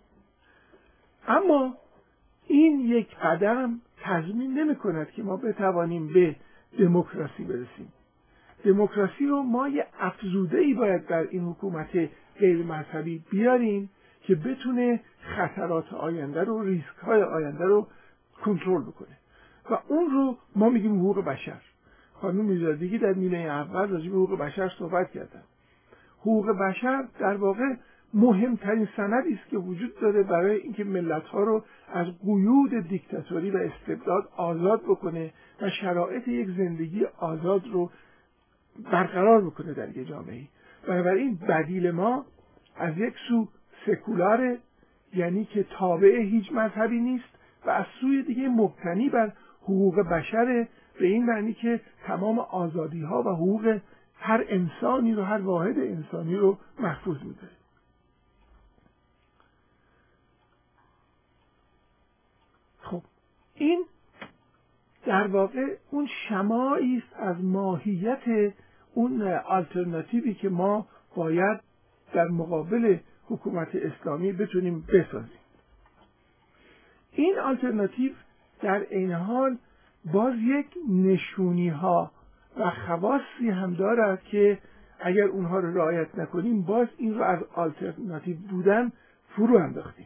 اما این یک قدم تضمین نمی‌کند که ما بتوانیم به دموکراسی برسیم. دموکراسی رو ما یه افزوده‌ای باید در این حکومت غیر مذهبی بیاریم که بتونه خطرات آینده رو، ریسک‌های آینده رو کنترل بکنه و اون رو ما میگیم حقوق بشر. خانم میرزادگی در نیمه اول راجع به حقوق بشر صحبت کردن. حقوق بشر در واقع مهمترین سندی است که وجود داره برای اینکه ملت‌ها رو از قیود دیکتاتوری و استبداد آزاد بکنه و شرایط یک زندگی آزاد رو برقرار بکنه در یک جامعه. بنابراین بدیل ما از یک سو سکولاره، یعنی که تابع هیچ مذهبی نیست، و از سوی دیگه مبتنی بر حقوق بشره، به این معنی که تمام آزادی ها و حقوق هر انسانی رو، هر واحد انسانی رو محفوظ می‌داره. خب این در واقع اون شماعی است از ماهیت اون آلترناتیوی که ما باید در مقابل حکومت اسلامی بتونیم بسازیم. این آلترناتیو در عین حال باز یک نشونی ها و خواصی هم دارد که اگر اونها رو رعایت نکنیم باز این رو از آلترناتیو بودن فرو انداختیم.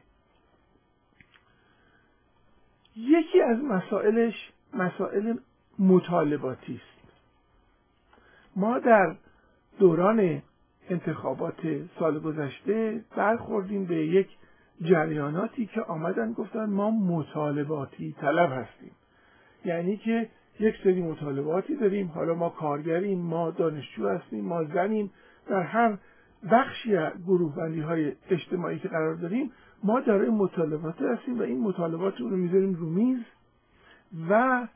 یکی از مسائلش مسائل مطالباتی است. ما در دوران انتخابات سال گذشته برخوردیم به یک جریاناتی که آمدن گفتن ما مطالباتی طلب هستیم، یعنی که یک سری مطالباتی داریم، حالا ما کارگریم، ما دانشجو هستیم، ما زنیم، در هر بخشی از گروه بندی های اجتماعی که قرار داریم ما دارای مطالبات هستیم و این مطالبات رو میذاریم رو میز و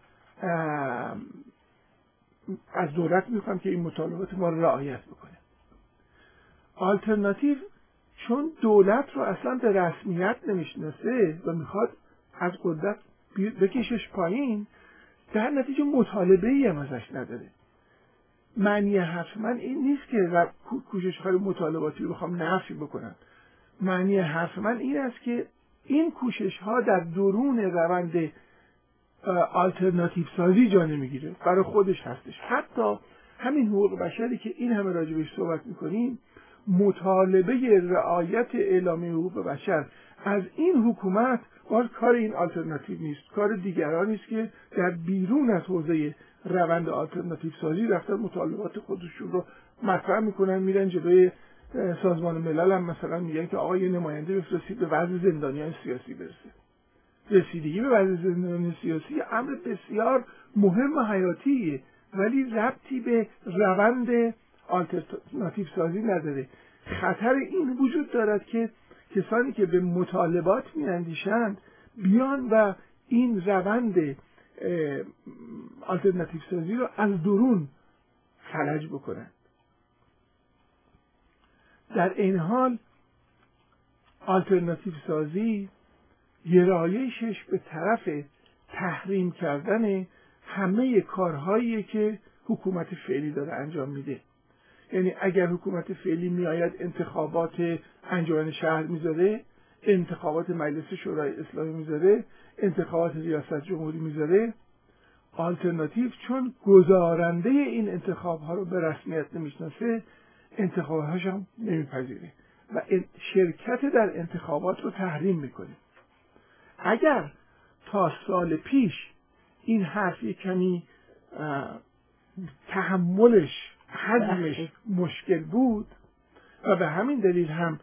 از دولت میخوام که این مطالبات ما رو رعایت بکنه. آلترناتیو چون دولت رو اصلا به رسمیت نمیشناسه و میخواد از قدرت بکشش پایین، در نتیجه مطالبه‌ای هم ازش نداره. معنی حرف من این نیست که کوشش‌های مطالباتی رو بخوام نفی بکنم. معنی حرف من این است که این کوشش‌ها در درون روند آلترناتیو سازی جا نمیگیره، برای خودش هستش. حتی همین حقوق بشری که این همه راجبش صحبت میکنیم، مطالبه رعایت اعلامیه حقوق بشر از این حکومت باز کار این آلترناتیو نیست، کار دیگرانی است که در بیرون از حوزه روند آلترناتیو سازی رفتن مطالبات خودشون رو مطرح میکنن، میرن جلوی سازمان ملل هم مثلا میگن که آقا یه نماینده بفرستید به وضع زندانیان سیاسی برسه. رسیدگی به وضع زندانیان سیاسی امر بسیار مهم و حیاتیه، ولی ربطی به روند آلترناتیو سازی نداره. خطر این وجود دارد که کسانی که به مطالبات میاندیشند بیان و این روند آلترناتیو سازی رو از درون فلج بکنند. در این حال آلترناتیو سازی گرایشش به طرف تحریم کردن همه کارهایی که حکومت فعلی داره انجام میده. یعنی اگر حکومت فعلی میآید انتخابات انجمن شهر میذاره، انتخابات مجلس شورای اسلامی میذاره، انتخابات ریاست جمهوری میذاره، آلترناتیو چون گزارنده این انتخاب ها رو به رسمیت نمیشناسه، انتخاباتش هم نمیپذیره و شرکت در انتخابات رو تحریم میکنه. اگر تا سال پیش این حرف کمی تحملش حجمش مشکل بود و به همین دلیل هم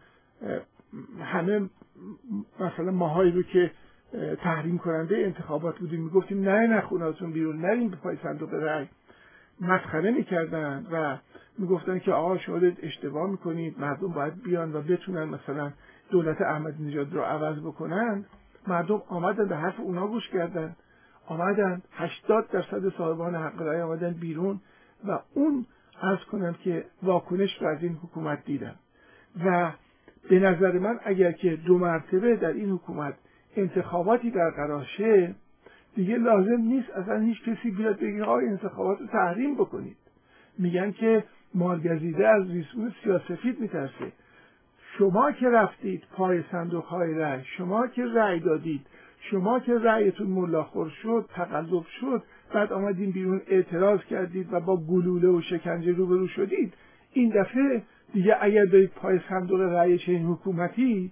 همه مثلا ماهایی رو که تحریم کننده انتخابات بودیم میگفتیم نه نه خونهاتون بیرون نریم به پای صندوق رای، مسخره میکردن و میگفتن که آقا شما اشتباه میکنید، مردم باید بیان و بتونن مثلا دولت احمدی نژاد رو عوض بکنن. مردم آمدن به حرف اونا گوش کردن، آمدن هشتاد درصد صاحبان حق رای آمدن بیرون و اون عرض کنم که واکنش رو از این حکومت دیدن. و به نظر من اگر که دو مرتبه در این حکومت انتخاباتی برقرار شه، دیگه لازم نیست اصلا هیچ کسی بیاد بگه آقا انتخابات رو تحریم بکنید. میگن که مارگزیده از ریسمون سیاه‌سفید میترسه. شما که رفتید پای صندوق های رأی، شما که رأی دادید، شما که رأیتون ملاخور شد، تقلب شد، بعد آمدین بیرون اعتراض کردید و با گلوله و شکنجه روبرو شدید، این دفعه دیگه اگر برید پای صندوق رأی چنین حکومتی،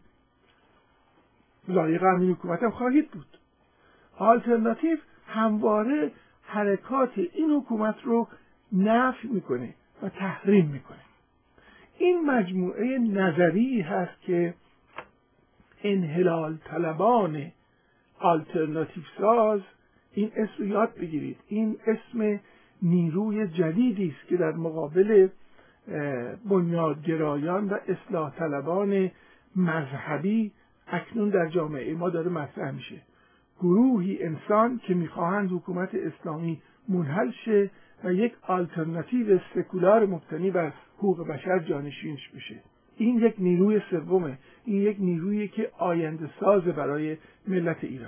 لایق همین حکومت هم خواهید بود. آلترناتیو همواره حرکات این حکومت رو نفی میکنه و تحریم میکنه. این مجموعه نظری هست که انحلال طلبان آلترناتیو ساز، این اسم رو یاد بگیرید، این اسم نیروی جدیدی است که در مقابل بنیادگرایان و اصلاح طلبان مذهبی اکنون در جامعه ما داره مطرح میشه. گروهی انسان که میخواهند حکومت اسلامی منحل شه و یک آلترناتیو سکولار مبتنی بر حقوق بشر جانشینش بشه. این یک نیروی سومه، این یک نیرویی که آینده ساز برای ملت ایران.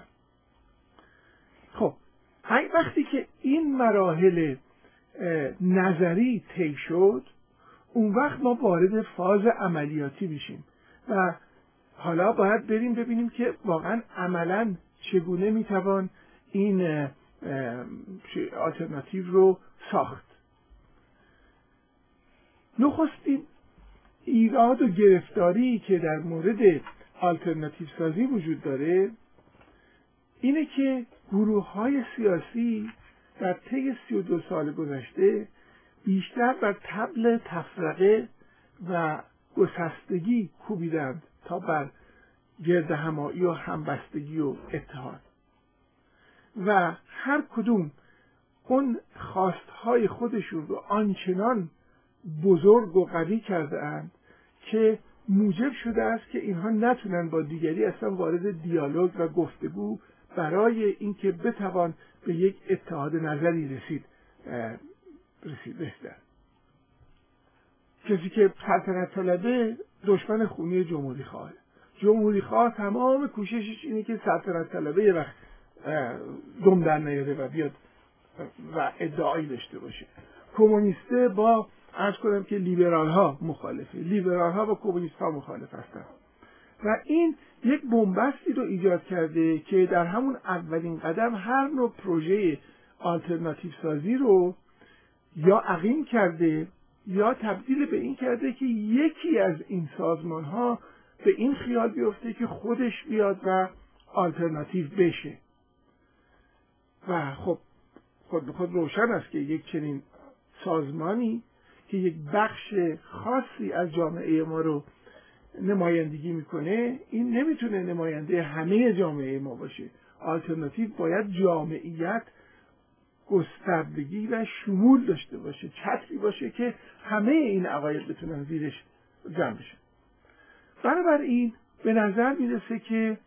خب وقتی که این مراحل نظری طی شد، اون وقت ما وارد فاز عملیاتی میشیم و حالا باید بریم ببینیم که واقعا عملاً چگونه میتوان این آلترناتیو رو ساخت. نخستین ایراد و گرفتاری که در مورد آلترناتیو سازی وجود داره اینه که گروه های سیاسی در طی سی و دو سال گذشته بیشتر بر طبل تفرقه و گسستگی کوبیدند تا بر گرد همایی و همبستگی و اتحاد و هر کدوم اون خواستهای خودشون رو آنچنان بزرگ و قوی کرده اند که موجب شده است که اینها نتونن با دیگری اصلا وارد دیالوگ و گفتگو برای اینکه بتوان به یک اتحاد نظری رسید رسید رسیدن. کسی که سلطنت طلبه دشمن خونی جمهوری خواه، جمهوری خواه تمام کوششش اینه که سلطنت طلبه یه وقت دم در نیاره و بیاد و ادعایی داشته باشه. کمونیسته با عرض کنم که لیبرال ها مخالفه، لیبرال ها با کمونیست ها مخالف هستن و این یک بنبستی رو ایجاد کرده که در همون اولین قدم هر نوع پروژه آلترناتیو سازی رو یا عقیم کرده یا تبدیل به این کرده که یکی از این سازمان ها به این خیال بیفته که خودش بیاد و آلترناتیو بشه. و خب خود به خود روشن است که یک چنین سازمانی که یک بخش خاصی از جامعه ما رو نمایندگی میکنه، این نمیتونه نماینده همه جامعه ما باشه. آلترناتیو باید جامعیت، گستردگی و شمول داشته باشه، چتری باشه که همه این عقاید بتونن زیرش جمع بشن. بنابراین به نظر میرسه که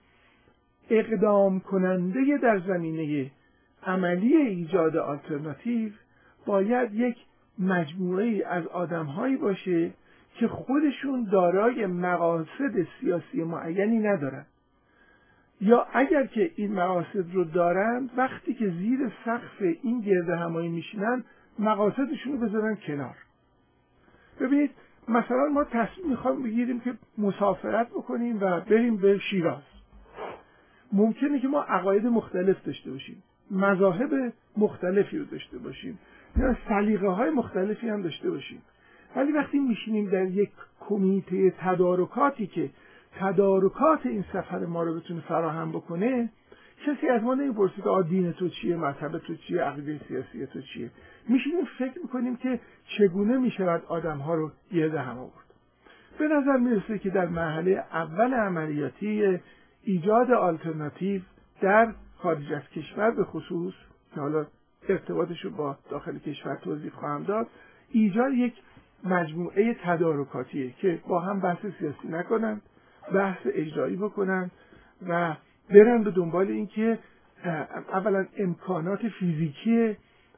اقدام کننده در زمینه عملی ایجاد آلترناتیو باید یک مجموعه از آدم‌هایی باشه که خودشون دارای مقاصد سیاسی معینی ندارن، یا اگر که این مقاصد رو دارن وقتی که زیر سقف این گرد همایی میشینن مقاصدشون رو بذارن کنار. ببینید مثلا ما تصمیم میخوایم بگیریم که مسافرت بکنیم و بریم به شیراز. ممکنه که ما عقاید مختلف داشته باشیم، مذاهب مختلفی رو داشته باشیم، یا سلیقه های مختلفی هم داشته باشیم، ولی وقتی میشینیم در یک کمیته تدارکاتی که تدارکات این سفر ما رو بتونه فراهم بکنه، کسی از ما نمیپرسه که دین تو چیه، مذهب تو چیه، عقیده سیاسی تو چیه. میشینیم فکر میکنیم که چگونه میشود آدم ها رو گرد هم آورد. به نظر میرسه که در مرحله اول عملیاتی ایجاد آلترناتیو در خارج از کشور به خصوص، که حالا ارتباطش رو با داخل کشور توضیح خواهم داد، ایجاد یک مجموعه تدارکاتیه که با هم بحث سیاسی نکنند، بحث اجرایی بکنند و برن به دنبال این که اولا امکانات فیزیکی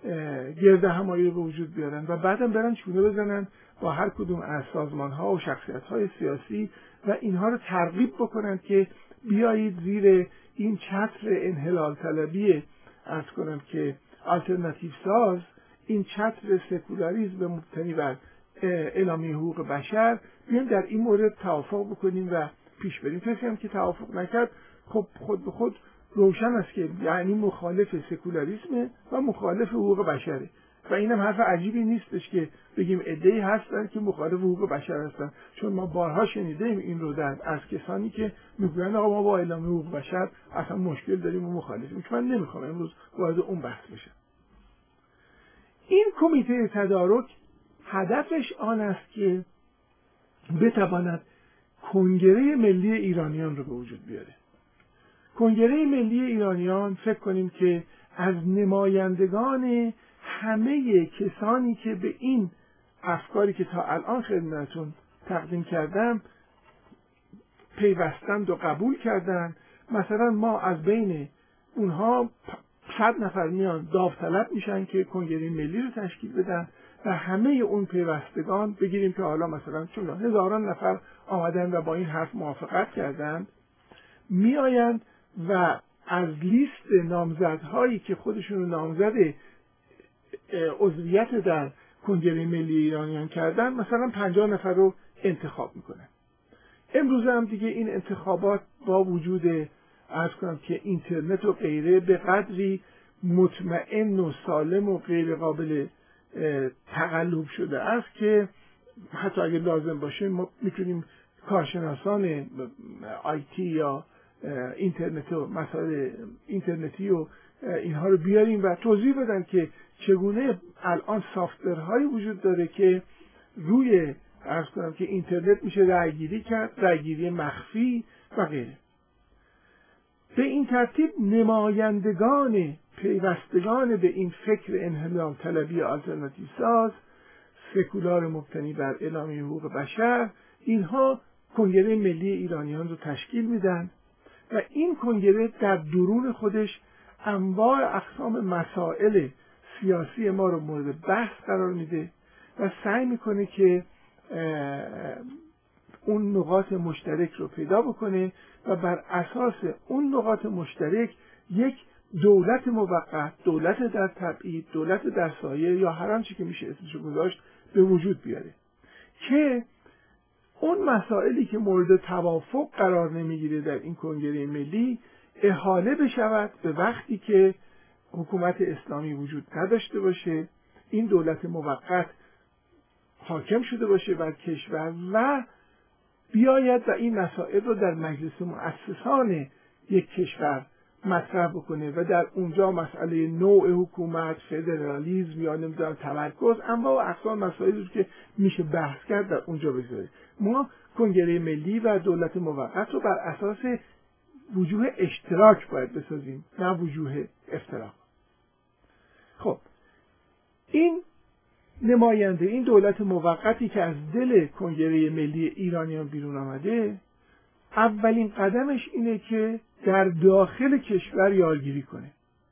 گرد همایی رو به وجود بیارن و بعدم برن چونه بزنن با هر کدوم از سازمان‌ها و شخصیت‌های سیاسی و اینها رو ترغیب بکنند که بیایید زیر این چتر انحلال طلبی عرض کنم که آلترناتیو ساز، این چتر سکولاریسم مبتنی بر اعلامیه حقوق بشر، بیایم در این مورد توافق بکنیم و پیش بریم. کسی هم که توافق نکرد خب خود به خود روشن است که یعنی مخالف سکولاریسم و مخالف حقوق بشره و اینم حرف عجیبی نیستش که بگیم عده‌ای هستن که مخالف حقوق بشر هستن، چون ما بارها شنیدیم این رو در از کسانی که میگویند آقا ما با اعلامیه حقوق بشر اصلا مشکل داریم و مخالفیم، که من نمیخوام امروز وارد اون بحث بشم. این کمیته تدارک هدفش آن است که بتواند کنگره ملی ایرانیان رو به وجود بیاره. کنگره ملی ایرانیان فکر کنیم که از نمایندگان همه کسانی که به این افکاری که تا الان خدمتتون تقدیم کردم پیوستند و قبول کردند. مثلا ما از بین اونها صد نفر میان داوطلب میشن که کنگره ملی رو تشکیل بدن و همه اون پیوستگان بگیریم که حالا مثلا چون هزاران نفر آمدن و با این حرف موافقت کردند، میآیند و از لیست نامزدهایی که خودشون نامزد عضویت در کنگره ملی ایرانیان کردن مثلا پنجاه نفر رو انتخاب میکنن. امروز هم دیگه این انتخابات با وجود عرض کنم که اینترنت و غیره به قدری مطمئن و سالم و غیر قابل تقلب شده است که حتی اگه لازم باشه ما میتونیم کارشناسان آیتی یا اینترنت و مسائل اینترنتی و اینها رو بیاریم و توضیح بدن که چگونه الان سافتورهایی وجود داره که روی عرض کنم که اینترنت میشه رأیگیری کرد، رأیگیری مخفی و غیره. به این ترتیب نمایندگان پیوستگان به این فکر انحلال طلبی آلترناتیو ساز، سکولار مبتنی بر اعلامیه حقوق بشر، اینها کنگره ملی ایرانیان رو تشکیل میدن و این کنگره در درون خودش انواع اقسام مسائل سیاسی ما رو مورد بحث قرار میده و سعی میکنه که اون نقاط مشترک رو پیدا بکنه و بر اساس اون نقاط مشترک یک دولت موقت، دولت در تبعید، دولت در سایه یا هر آنچه که میشه اسمشو گذاشت به وجود بیاره که اون مسائلی که مورد توافق قرار نمیگیره در این کنگره ملی احاله بشود به وقتی که حکومت اسلامی وجود نداشته باشه، این دولت موقت حاکم شده باشه بر کشور و بیاید و این مسائل رو در مجلس مؤسسان یک کشور مطرح بکنه و در اونجا مسئله نوع حکومت، فدرالیسم یا نمیدونم تمرکز، انواع و اقسام مسائلی رو که میشه بحث کرد در اونجا بذاره. ما کنگره ملی و دولت موقت رو بر اساس وجوه اشتراک باید بسازیم، نه وجوه افتراق. خب این نماینده، این دولت موقتی که از دل کنگره ملی ایرانیان بیرون آمده، اولین قدمش اینه که در داخل کشور یارگیری کنه.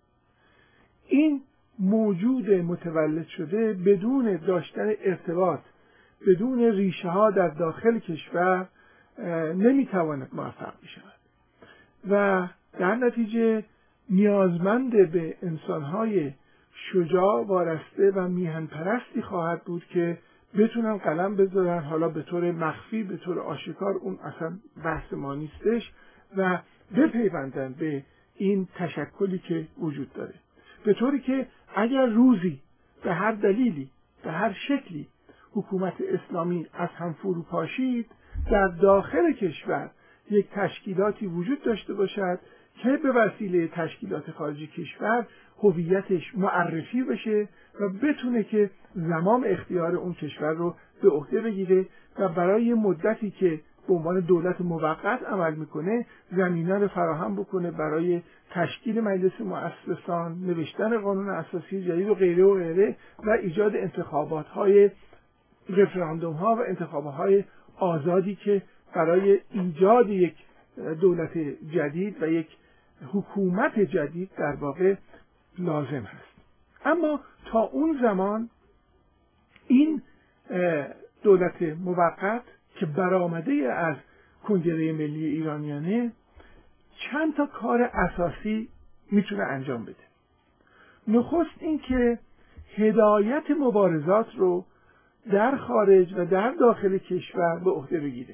این موجود متولد شده بدون داشتن ارتباط، بدون ریشه ها در داخل کشور نمیتواند موفق بشود و در نتیجه نیازمند به انسانهای شجاع، وارسته و میهن پرستی خواهد بود که بتونن قلم بذارن، حالا به طور مخفی، به طور آشکار، اون اصلا بحث ما نیستش، و بپیوندن به این تشکلی که وجود داره، به طوری که اگر روزی به هر دلیلی، به هر شکلی حکومت اسلامی از هم فرو پاشید، در داخل کشور یک تشکیلاتی وجود داشته باشد که به وسیله تشکیلات خارجی کشور هویتش معرفی بشه و بتونه که زمام اختیار اون کشور رو به عهده بگیره و برای مدتی که به عنوان دولت موقت عمل میکنه زمینه رو فراهم بکنه برای تشکیل مجلس مؤسسان، نوشتن قانون اساسی جدید و غیره و غیره و ایجاد انتخابات های رفراندوم ها و انتخابات های آزادی که برای ایجاد یک دولت جدید و یک حکومت جدید در واقع لازم هست. اما تا اون زمان این دولت موقت که برآمده از کنگره ملی ایرانیانه چند تا کار اساسی میتونه انجام بده. نخست این که هدایت مبارزات رو در خارج و در داخل کشور به عهده بگیره.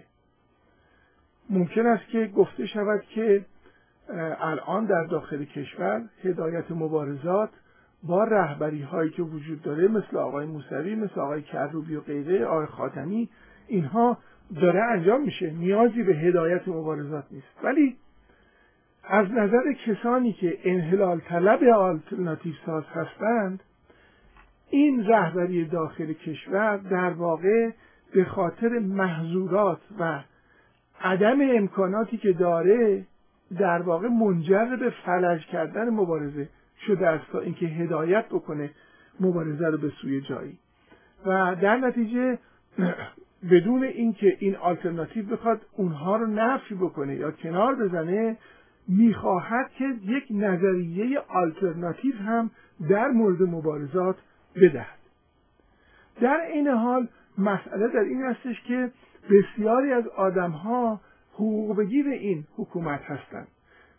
ممکن است که گفته شود که الان در داخل کشور هدایت مبارزات با رهبری هایی که وجود داره، مثل آقای موسوی، مثل آقای کروبی و غیره، آقای خاتمی، اینها داره انجام میشه، نیازی به هدایت مبارزات نیست. ولی از نظر کسانی که انحلال طلب آلترناتیو ساز هستند، این رهبری داخل کشور در واقع به خاطر محظورات و عدم امکاناتی که داره در واقع منجر به فلج کردن مبارزه شده است تا اینکه هدایت بکنه مبارزه رو به سوی جایی و در نتیجه بدون اینکه این آلترناتیو بخواد اونها رو نفی بکنه یا کنار بزنه، میخواهد که یک نظریه آلترناتیو هم در مورد مبارزات بدهد. در این حال مسئله در این هستش که بسیاری از آدمها حقوق بگیر این حکومت هستند،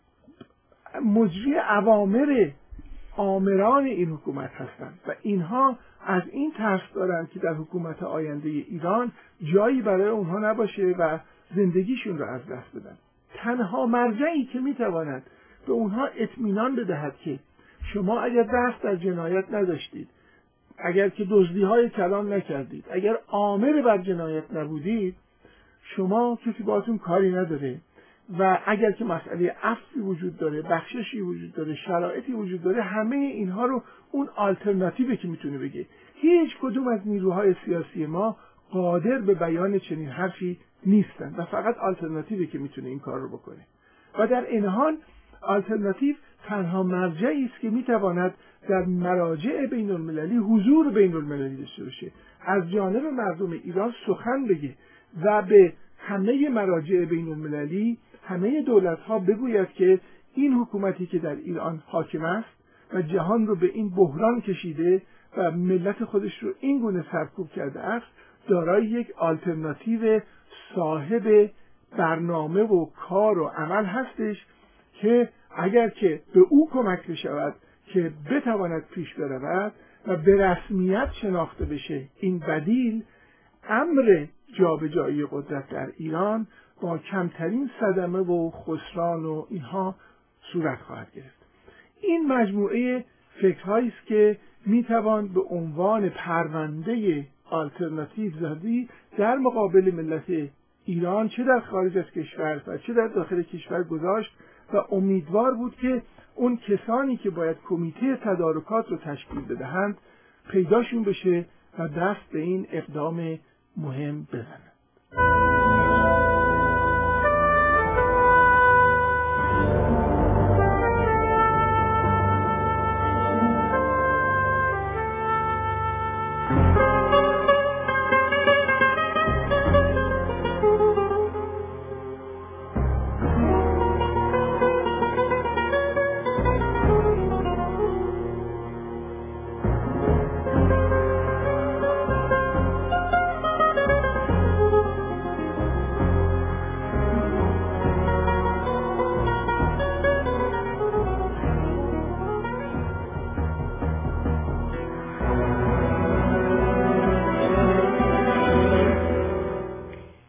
مجری اوامر آمران این حکومت هستند و اینها از این ترس دارند که در حکومت آینده ایران جایی برای اونها نباشه و زندگیشون رو از دست بدن. تنها مرجعی که میتواند به اونها اطمینان بدهد که شما اگر دست در جنایت نداشتید، اگر که دزدی‌های کلان نکردید، اگر آمر بر جنایت نبودید، شما کسی باهاتون کاری نداره و اگر که مسئله عفوی وجود داره، بخششی وجود داره، شرایطی وجود داره، همه اینها رو اون آلترناتیوی که میتونه بگه. هیچ کدوم از نیروهای سیاسی ما قادر به بیان چنین حرفی نیستن و فقط آلترناتیوی که میتونه این کار رو بکنه و در این حال آلترناتیو تنها مرجعی است که میتواند در مراجع بین المللی حضور بین المللی داشته باشه، از جانب مردم ایران سخن بگه و به همه مراجع بین المللی، همه دولت ها بگوید که این حکومتی که در ایران حاکم است و جهان رو به این بحران کشیده و ملت خودش رو این گونه سرکوب کرده است، دارای یک آلترناتیو صاحب برنامه و کار و عمل هستش که اگر که به او کمک بشود که بتواند پیش برود و به رسمیت شناخته بشه این بدیل، امر جابجایی قدرت در ایران با کمترین صدمه و خسران و اینها صورت خواهد گرفت. این مجموعه فکرهایی است که میتوان به عنوان پرونده آلترناتیو زدی در مقابل ملت ایران چه در خارج از کشور و چه در داخل کشور گذاشت و امیدوار بود که اون کسانی که باید کمیته تدارکات رو تشکیل بدهند پیداشون بشه و دست به این اقدام مهم بزنند.